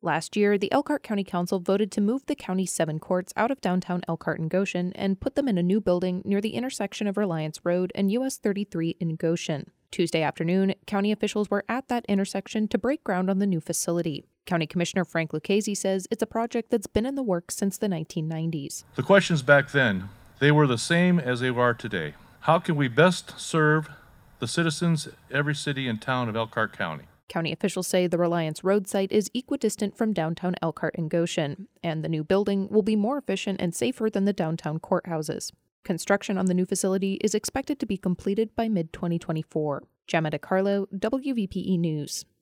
Last year, the Elkhart County Council voted to move the county's 7 courts out of downtown Elkhart and Goshen and put them in a new building near the intersection of Reliance Road and US 33 in Goshen. Tuesday afternoon, county officials were at that intersection to break ground on the new facility. County Commissioner Frank Lucchese says it's a project that's been in the works since the 1990s. The questions back then, they were the same as they are today. How can we best serve the citizens, every city and town of Elkhart County? County officials say the Reliance Road site is equidistant from downtown Elkhart and Goshen, and the new building will be more efficient and safer than the downtown courthouses. Construction on the new facility is expected to be completed by mid-2024. Gemma DiCarlo, WVPE News.